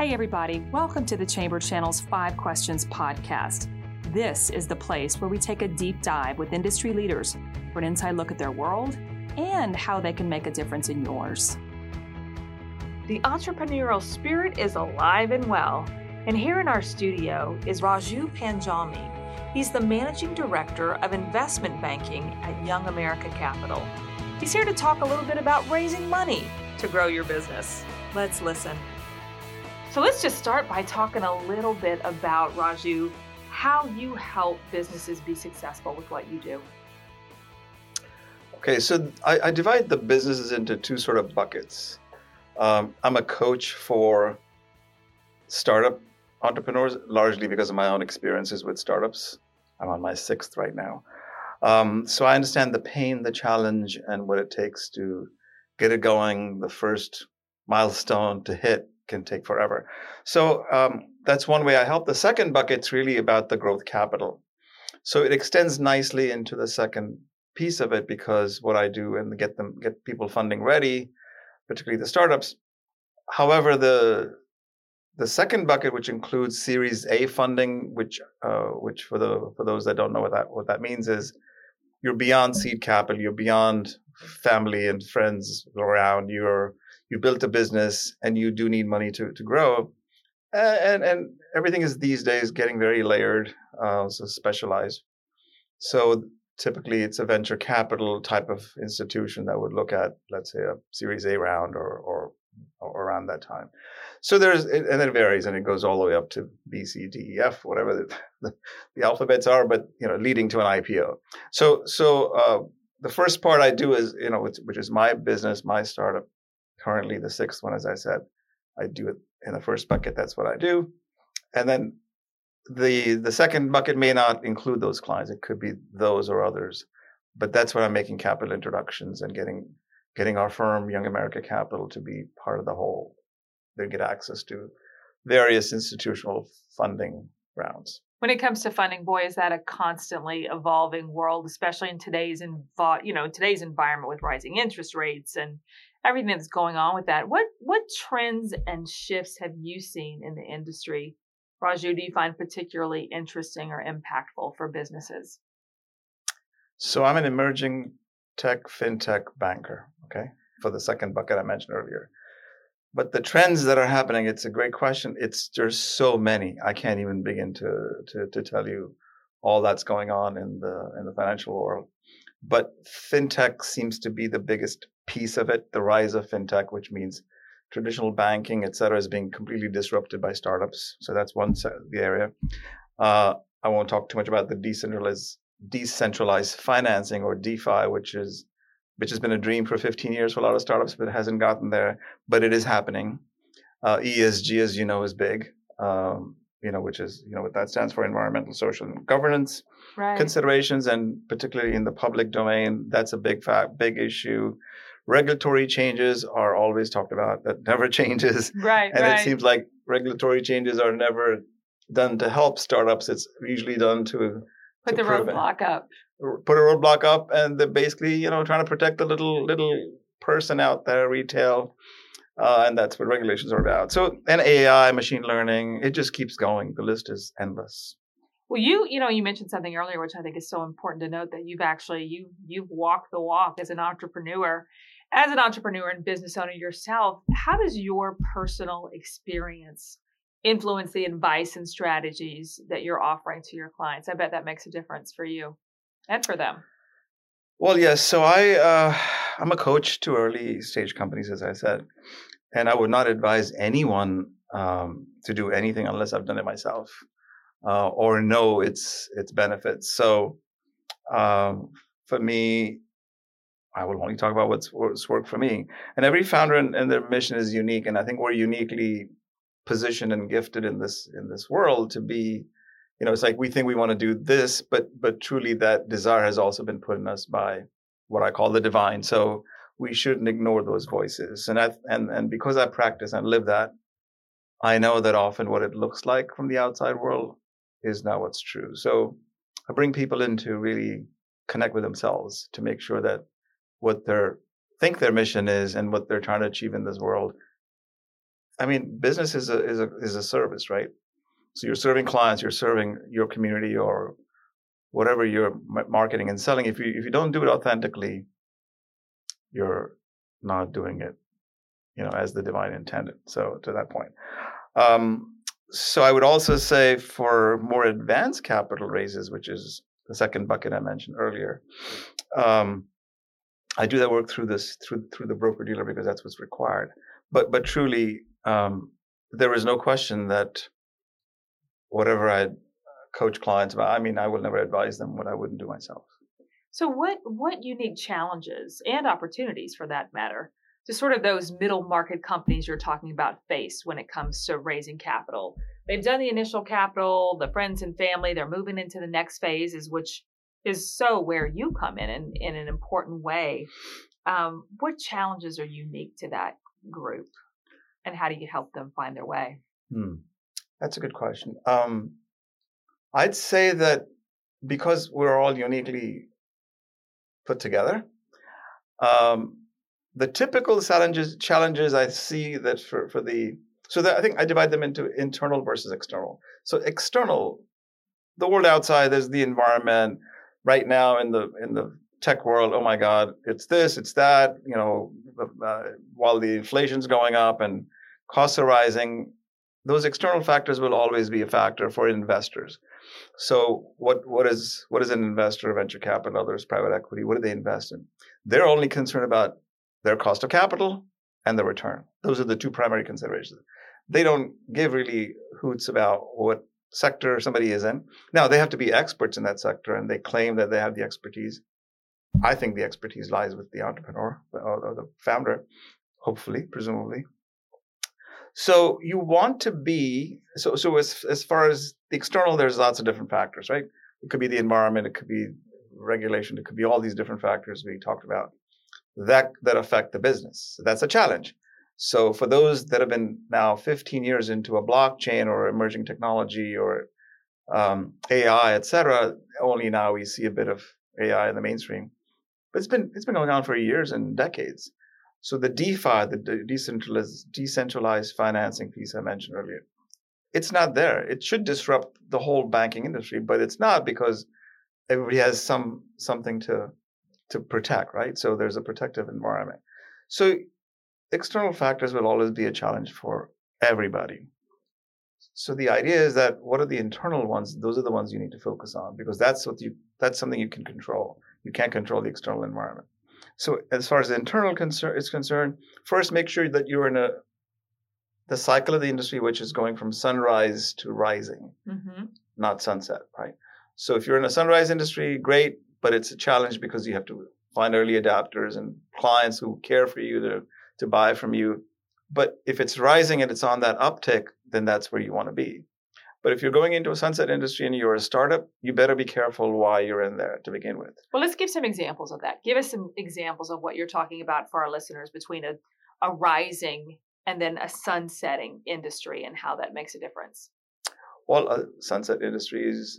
Hey everybody, welcome to the Chamber Channel's 5 Questions podcast. This is the place where we take a deep dive with industry leaders for an inside look at their world and how they can make a difference in yours. The entrepreneurial spirit is alive and well, and here in our studio is Raju Panjami. He's the Managing Director of Investment Banking at Young America Capital. He's here to talk a little bit about raising money to grow your business. Let's listen. So let's just start by talking a little bit about, Raju, how you help businesses be successful with what you do. Okay, so I divide the businesses into two sort of buckets. I'm a coach for startup entrepreneurs, largely because of my own experiences with startups. I'm on my 6th right now. So I understand the pain, the challenge, and what it takes to get it going. The first milestone to hit can take forever. So that's one way I help. The second bucket's really about the growth capital. So it extends nicely into the second piece of it, because what I do and get people funding ready, particularly the startups. However, the second bucket, which includes Series A funding, which for those that don't know what that means, is you're beyond seed capital, you're beyond family and friends around, you built a business and you do need money to grow. And everything is these days getting very layered, so specialized. So typically it's a venture capital type of institution that would look at, let's say, a Series A round or around that time. So and it varies, and it goes all the way up to B, C, D, E, F, whatever the alphabets are, but leading to an IPO. So the first part I do is, which is my business, my startup. Currently the 6th one, as I said, I do it in the first bucket. That's what I do. And then the second bucket may not include those clients. It could be those or others, but that's when I'm making capital introductions and getting our firm, Young America Capital, to be part of the whole. They get access to various institutional funding rounds. When it comes to funding, boy, is that a constantly evolving world, especially in today's environment with rising interest rates and everything that's going on with that. What trends and shifts have you seen in the industry, Raju, do you find particularly interesting or impactful for businesses? So I'm an emerging tech, fintech banker, okay, for the second bucket I mentioned earlier. But the trends that are happening, it's a great question. There's so many. I can't even begin to tell you all that's going on in the financial world. But fintech seems to be the biggest piece of it. The rise of fintech, which means traditional banking, et cetera, is being completely disrupted by startups. So that's one side of the area. I won't talk too much about the decentralized financing, or DeFi, which has been a dream for 15 years for a lot of startups, but it hasn't gotten there. But it is happening. ESG, as you know, is big. Which is what that stands for: environmental, social, and governance considerations, and particularly in the public domain, that's a big issue. Regulatory changes are always talked about. That never changes. It seems like regulatory changes are never done to help startups. It's usually done to put the roadblock up. Put a roadblock up, and they're basically trying to protect the little person out there, retail. And that's what regulations are about. So, and AI, machine learning, it just keeps going. The list is endless. Well, you mentioned something earlier, which I think is so important to note, that you've walked the walk as an entrepreneur. As an entrepreneur and business owner yourself, how does your personal experience influence the advice and strategies that you're offering to your clients? I bet that makes a difference for you and for them. Well, yes. So I'm a coach to early stage companies, as I said, and I would not advise anyone to do anything unless I've done it myself or know its benefits. So for me, I will only talk about what's worked for me. And every founder and their mission is unique, and I think we're uniquely positioned and gifted in this world to be. It's like we think we want to do this, but truly that desire has also been put in us by what I call the divine. So we shouldn't ignore those voices. And because I practice and live that, I know that often what it looks like from the outside world is not what's true. So I bring people in to really connect with themselves, to make sure that what their mission is and what they're trying to achieve in this world I mean, business is a service, right? So you're serving clients, you're serving your community or whatever you're marketing and selling. If you don't do it authentically, you're not doing it, as the divine intended. So to that point. So I would also say for more advanced capital raises, which is the second bucket I mentioned earlier, I do that work through the broker dealer because that's what's required. But truly, there is no question that whatever I coach clients about, I mean, I will never advise them what I wouldn't do myself. So what unique challenges and opportunities, for that matter, do sort of those middle market companies you're talking about face when it comes to raising capital? They've done the initial capital, the friends and family, they're moving into the next phases, which is so where you come in an important way. What challenges are unique to that group, and how do you help them find their way? That's a good question. I'd say that because we're all uniquely put together, the typical challenges I see that I think I divide them into internal versus external. So external, the world outside, there's the environment. Right now in the tech world, oh my God, it's this, it's that. While the inflation's going up and costs are rising, those external factors will always be a factor for investors. So what is an investor, venture capital, others, private equity? What do they invest in? They're only concerned about their cost of capital and the return. Those are the two primary considerations. They don't give really hoots about what sector somebody is in. Now, they have to be experts in that sector, and they claim that they have the expertise. I think the expertise lies with the entrepreneur or the founder, hopefully, presumably. So you want to be, so as far as the external, there's lots of different factors, right? It could be the environment, it could be regulation, it could be all these different factors we talked about that affect the business. So that's a challenge. So for those that have been now 15 years into a blockchain or emerging technology or AI, et cetera, only now we see a bit of AI in the mainstream. But it's been going on for years and decades. So the DeFi, the decentralized financing piece I mentioned earlier, it's not there. It should disrupt the whole banking industry, but it's not because everybody has something to protect, right? So there's a protective environment. So external factors will always be a challenge for everybody. So the idea is that what are the internal ones? Those are the ones you need to focus on because that's something you can control. You can't control the external environment. So as far as the internal is concerned, first make sure that you're in the cycle of the industry, which is going from sunrise to rising, not sunset, right? So if you're in a sunrise industry, great, but it's a challenge because you have to find early adopters and clients who care for you to buy from you. But if it's rising and it's on that uptick, then that's where you want to be. But if you're going into a sunset industry and you're a startup, you better be careful why you're in there to begin with. Well, let's give some examples of that. Give us some examples of what you're talking about for our listeners between a rising and then a sunsetting industry and how that makes a difference. Well, a sunset industry is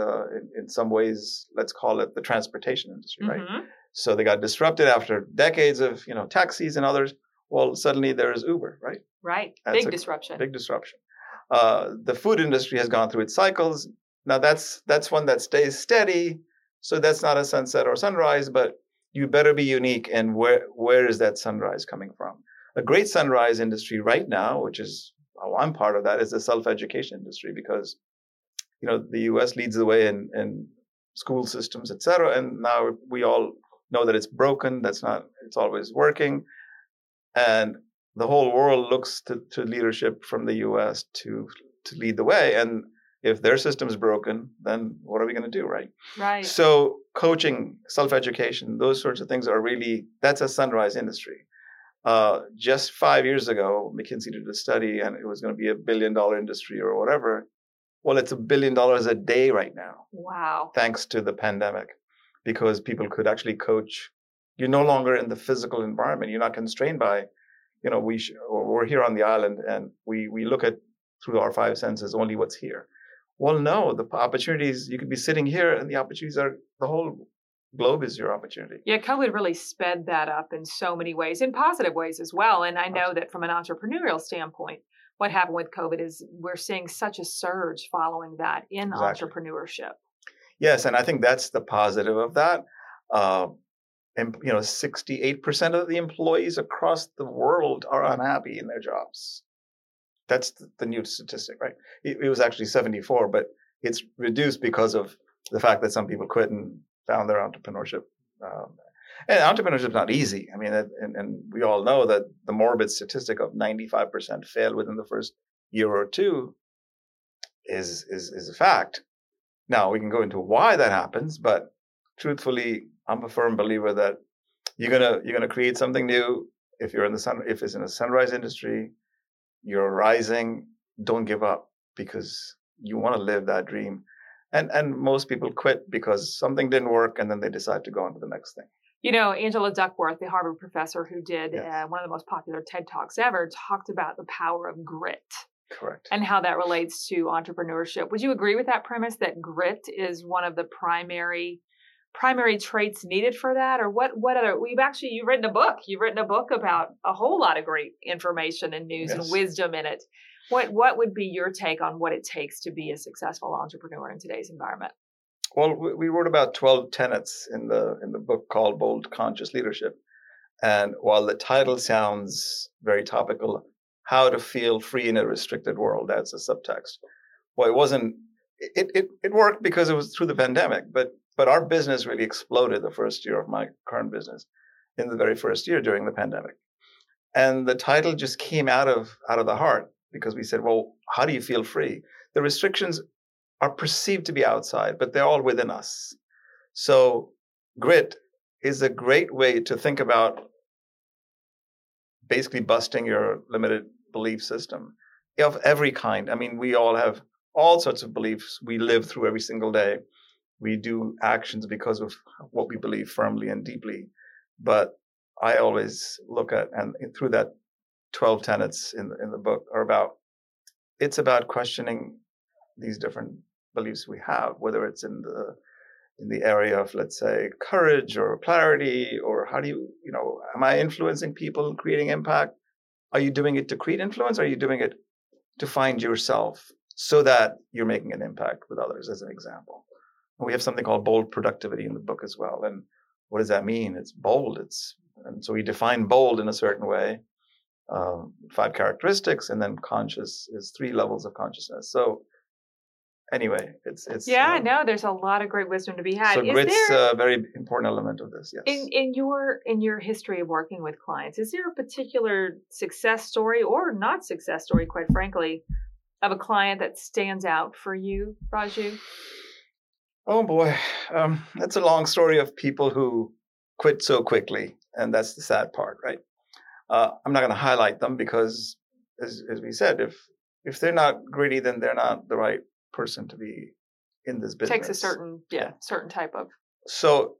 in some ways, let's call it the transportation industry, right? So they got disrupted after decades of taxis and others. Well, suddenly there's Uber, right? Right. That's Big disruption. Big disruption. The food industry has gone through its cycles. Now that's one that stays steady. So that's not a sunset or sunrise, but you better be unique. And where is that sunrise coming from? A great sunrise industry right now, which is how I'm part of that, is the self-education industry because, the U.S. leads the way in school systems, et cetera. And now we all know that it's broken. It's always working. And the whole world looks to leadership from the U.S. to lead the way. And if their system's broken, then what are we going to do, right? Right. So coaching, self-education, those sorts of things that's a sunrise industry. Just 5 years ago, McKinsey did a study and it was going to be $1 billion industry or whatever. Well, it's $1 billion a day right now. Wow. Thanks to the pandemic, because people could actually coach. You're no longer in the physical environment. You're not constrained by, we're here on the island and we look at through our five senses only what's here. Well, no, the opportunities, you could be sitting here and the opportunities are the whole globe is your opportunity. Yeah, COVID really sped that up in so many ways, in positive ways as well. And I know that from an entrepreneurial standpoint, what happened with COVID is we're seeing such a surge following that in entrepreneurship. Yes, and I think that's the positive of that. And 68% of the employees across the world are unhappy in their jobs. That's the new statistic, right? It was actually 74, but it's reduced because of the fact that some people quit and found their entrepreneurship. And entrepreneurship is not easy. I mean, and we all know that the morbid statistic of 95% fail within the first year or two is a fact. Now we can go into why that happens, but truthfully, I'm a firm believer that you're gonna create something new. If it's in a sunrise industry, you're rising. Don't give up, because you want to live that dream. And most people quit because something didn't work, and then they decide to go on to the next thing. You know, Angela Duckworth, the Harvard professor who did one of the most popular TED Talks ever, talked about the power of grit. Correct. And how that relates to entrepreneurship. Would you agree with that premise that grit is one of the primary traits needed for that? Or what other, you've written a book. You've written a book about a whole lot of great information and news and wisdom in it. What would be your take on what it takes to be a successful entrepreneur in today's environment? Well, we wrote about 12 tenets in the book called Bold Conscious Leadership. And while the title sounds very topical, how to feel free in a restricted world, that's a subtext. Well, it wasn't, it worked because it was through the pandemic, but our business really exploded the first year of my current business, in the very first year during the pandemic. And the title just came out of the heart, because we said, well, how do you feel free? The restrictions are perceived to be outside, but they're all within us. So grit is a great way to think about basically busting your limited belief system of every kind. I mean, we all have all sorts of beliefs we live through every single day. We do actions because of what we believe firmly and deeply. But I always look at, and through that 12 tenets in the book it's about questioning these different beliefs we have, whether it's in the area of, let's say, courage or clarity, or how do am I influencing people and creating impact? Are you doing it to create influence? Or are you doing it to find yourself so that you're making an impact with others, as an example? And we have something called bold productivity in the book as well. And what does that mean? It's bold. And so we define bold in a certain way, 5 characteristics, and then conscious is 3 levels of consciousness. So anyway, it's no, there's a lot of great wisdom to be had. So grit's a very important element of this. Yes. In your history of working with clients, is there a particular success story, or not success story, quite frankly, of a client that stands out for you, Raju? Oh boy, that's a long story of people who quit so quickly, and that's the sad part, right? I'm not going to highlight them because, as we said, if they're not gritty, then they're not the right person to be in this business. It takes a certain type of. So,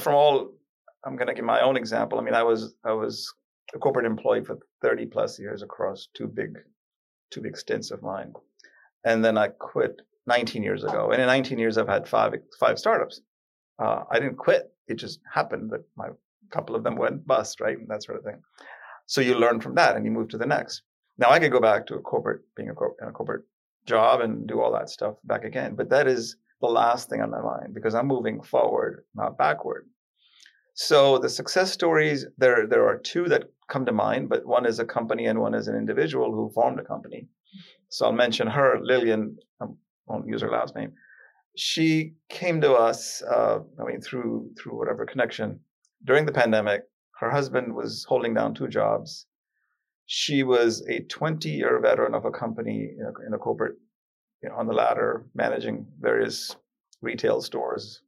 I'm going to give my own example. I mean, I was a corporate employee for 30 plus years across two big stints of mine. And then I quit 19 years ago. And in 19 years, I've had five startups. I didn't quit. It just happened that a couple of them went bust, right? And that sort of thing. So you learn from that and you move to the next. Now I could go back to being in a corporate job and do all that stuff back again. But that is the last thing on my mind, because I'm moving forward, not backward. So the success stories, there are 2 that come to mind, but one is a company and one is an individual who formed a company. So I'll mention her, Lillian. I won't use her last name. She came to us, through whatever connection during the pandemic. Her husband was holding down 2 jobs. She was a 20-year veteran of a company in a corporate, on the ladder, managing various retail stores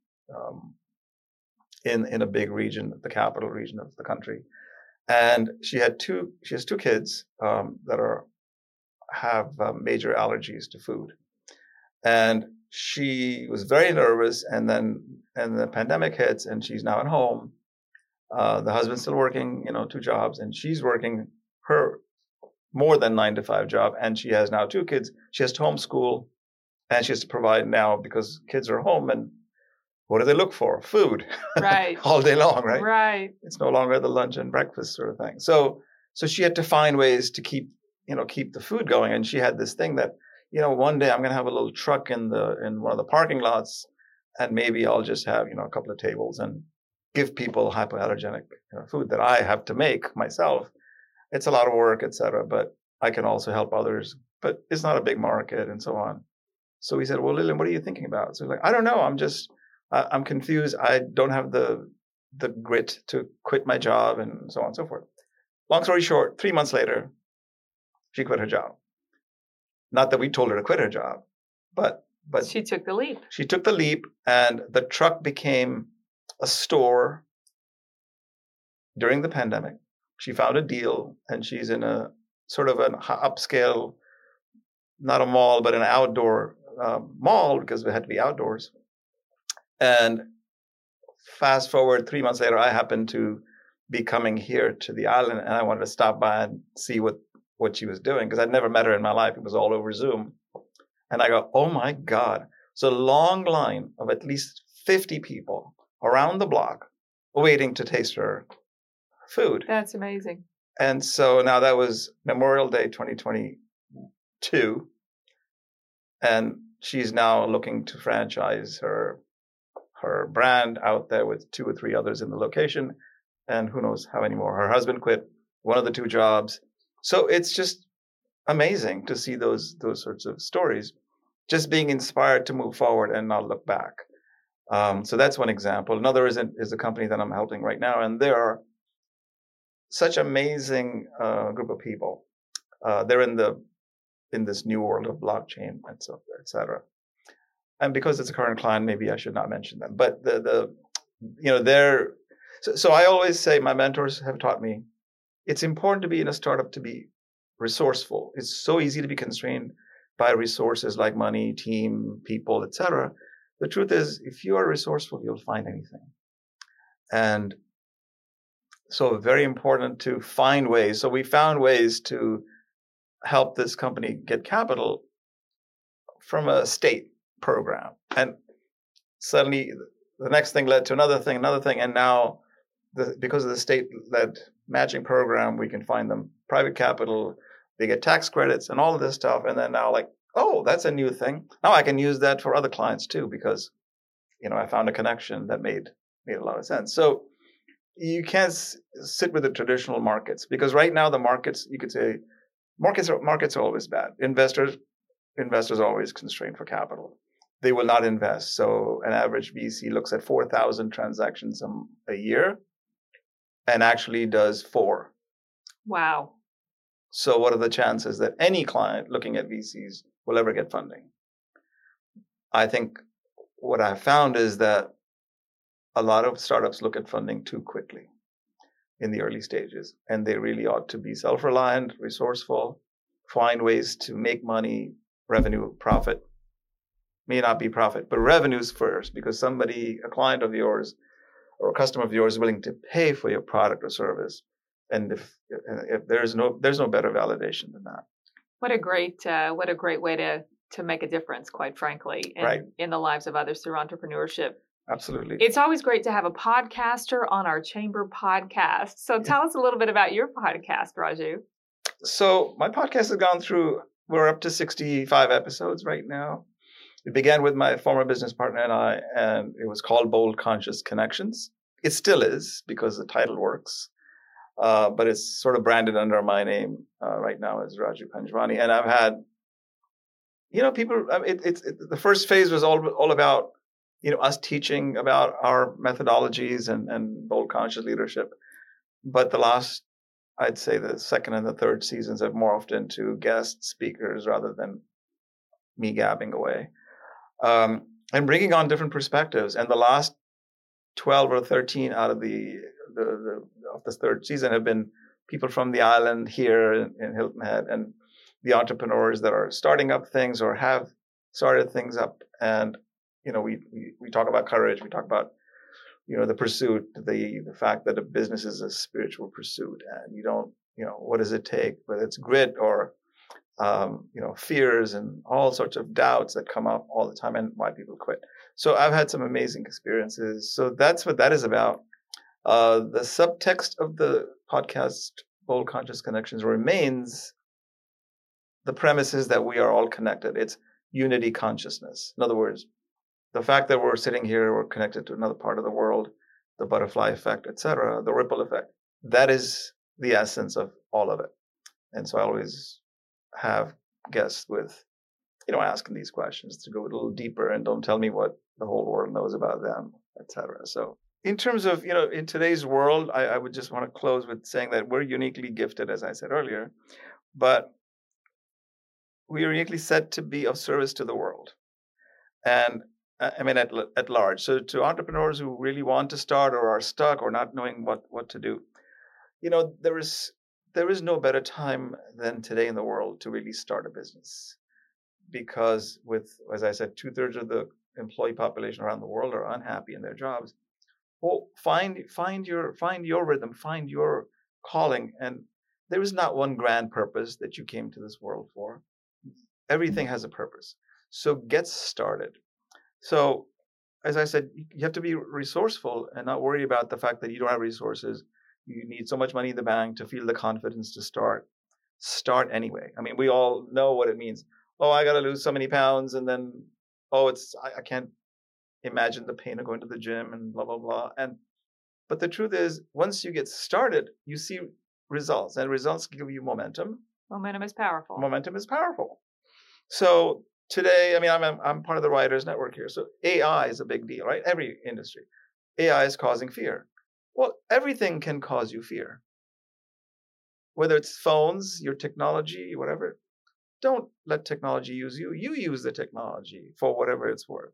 in a big region, the capital region of the country. And she has 2 kids that have major allergies to food. And she was very nervous, and the pandemic hits, and she's now at home. The husband's still working, 2 jobs, and she's working her more than 9-to-5 job, and she has now 2 kids. She has to homeschool, and she has to provide now, because kids are home and what do they look for? Food. Right. All day long, right? Right. It's no longer the lunch and breakfast sort of thing. So she had to find ways to keep the food going. And she had this thing that, one day I'm going to have a little truck in one of the parking lots, and maybe I'll just have, a couple of tables and give people hypoallergenic food that I have to make myself. It's a lot of work, et cetera, but I can also help others, but it's not a big market and so on. So we said, well, Lillian, what are you thinking about? So like, I don't know. I'm confused. I don't have the grit to quit my job and so on and so forth. Long story short, 3 months later, she quit her job. Not that we told her to quit her job, but she took the leap. She took the leap, and the truck became a store during the pandemic. She found a deal, and she's in a sort of an upscale, not a mall, but an outdoor mall, because we had to be outdoors. And fast forward 3 months later, I happened to be coming here to the island, and I wanted to stop by and see what she was doing, because I'd never met her in my life. It was all over Zoom. And I go, oh my God. It's a long line of at least 50 people around the block waiting to taste her food. That's amazing. And so now that was Memorial Day 2022. And she's now looking to franchise her brand out there with 2 or 3 others in the location. And who knows how many more. Her husband quit one of the 2 jobs. So it's just amazing to see those sorts of stories, just being inspired to move forward and not look back. So that's one example. Another is a company that I'm helping right now, and they are such amazing group of people. They're in this new world of blockchain and so et cetera. And because it's a current client, maybe I should not mention them. But they're so I always say, my mentors have taught me, it's important to be in a startup to be resourceful. It's so easy to be constrained by resources like money, team, people, etc. The truth is, if you are resourceful, you'll find anything. And so very important to find ways. So we found ways to help this company get capital from a state program. And suddenly the next thing led to another thing. And now because of the state-led matching program, we can find them private capital. They get tax credits and all of this stuff. And then now, like, oh, that's a new thing. Now I can use that for other clients too, because, I found a connection that made a lot of sense. So you can't sit with the traditional markets, because right now the markets, you could say, markets are always bad. Investors are always constrained for capital. They will not invest. So an average VC looks at 4,000 transactions a year and actually does 4. Wow. So what are the chances that any client looking at VCs will ever get funding? I think what I found is that a lot of startups look at funding too quickly in the early stages, and they really ought to be self-reliant, resourceful, find ways to make money, revenue, profit. May not be profit, but revenues first, because a client of yours or a customer of yours is willing to pay for your product or service. And if there's no better validation than that. What a great way to make a difference, quite frankly, in the lives of others through entrepreneurship. Absolutely. It's always great to have a podcaster on our Chamber podcast. So tell us a little bit about your podcast, Raju. So my podcast has gone through, we're up to 65 episodes right now. It began with my former business partner and I, and it was called Bold Conscious Connections. It still is, because the title works. But it's sort of branded under my name right now as Raju Panjwani. And I've had, people, the first phase was all about, us teaching about our methodologies and bold conscious leadership. But the last, I'd say the second and the third seasons have morphed into guest speakers rather than me gabbing away. And bringing on different perspectives. And the last 12 or 13 out of the third season have been people from the island here in Hilton Head, and the entrepreneurs that are starting up things or have started things up. And, we talk about courage. We talk about, the pursuit, the fact that a business is a spiritual pursuit, and you don't, what does it take, whether it's grit or, fears and all sorts of doubts that come up all the time, and why people quit. So I've had some amazing experiences. So that's what that is about. The subtext of the podcast, Bold Conscious Connections, remains the premise is that we are all connected. It's unity consciousness. In other words, the fact that we're sitting here, we're connected to another part of the world, the butterfly effect, etc., the ripple effect, that is the essence of all of it. And so I always have guests with, asking these questions to go a little deeper and don't tell me what the whole world knows about them, etc. So in terms of, in today's world, I would just want to close with saying that we're uniquely gifted, as I said earlier, but we are uniquely set to be of service to the world. And at large. So to entrepreneurs who really want to start or are stuck or not knowing what to do, there is no better time than today in the world to really start a business. Because with, as I said, 2/3 of the employee population around the world are unhappy in their jobs. Well, find your rhythm, find your calling. And there is not one grand purpose that you came to this world for. Everything has a purpose. So get started. So, as I said, you have to be resourceful and not worry about the fact that you don't have resources. You need so much money in the bank to feel the confidence to start. Start anyway. I mean, we all know what it means. Oh, I got to lose so many pounds. And then, I can't imagine the pain of going to the gym and blah, blah, blah. But the truth is, once you get started, you see results, and results give you momentum. Momentum is powerful. Momentum is powerful. So today, I'm part of the Writers Network here. So AI is a big deal, right? Every industry. AI is causing fear. Well, everything can cause you fear. Whether it's phones, your technology, whatever. Don't let technology use you. You use the technology for whatever it's worth.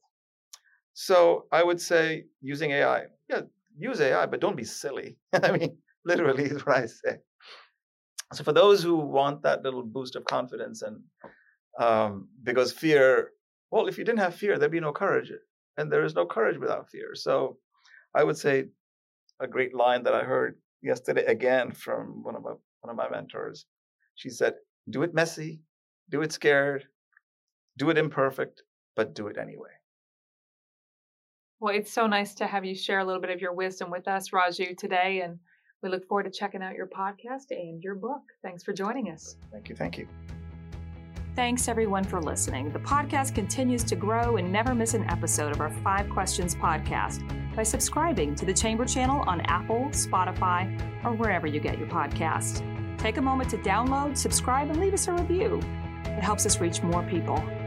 So I would say using AI. Yeah, use AI, but don't be silly. Literally is what I say. So for those who want that little boost of confidence and because fear, well, if you didn't have fear, there'd be no courage. And there is no courage without fear. So I would say a great line that I heard yesterday again from one of my mentors. She said, do it messy, do it scared, do it imperfect, but do it anyway. Well, it's so nice to have you share a little bit of your wisdom with us, Raju, today. And we look forward to checking out your podcast and your book. Thanks for joining us. Thank you. Thanks, everyone, for listening. The podcast continues to grow, and never miss an episode of our 5 Questions podcast by subscribing to the Chamber channel on Apple, Spotify, or wherever you get your podcasts. Take a moment to download, subscribe, and leave us a review. It helps us reach more people.